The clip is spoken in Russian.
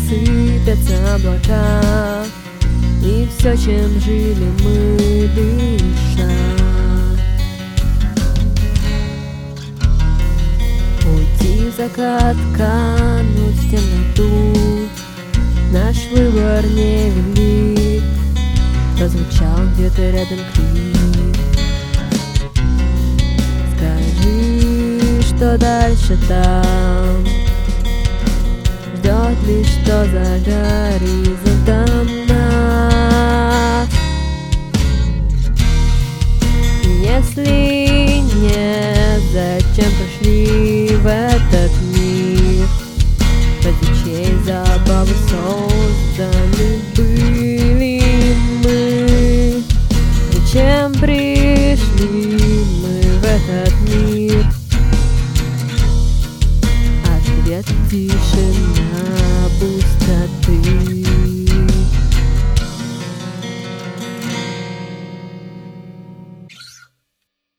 сыпятся облака, и все, чем жили мы, дышат. Уйти в закат, кануть в темноту, наш выбор невелик. Прозвучал где-то рядом крик: скажи, что дальше там, ждет ли что за горизонтом нас. Если нет, зачем пришли в этот мир? Ради чьей забавы созданы были мы? Зачем пришли мы в этот мир? Ответ — тишина пустоты.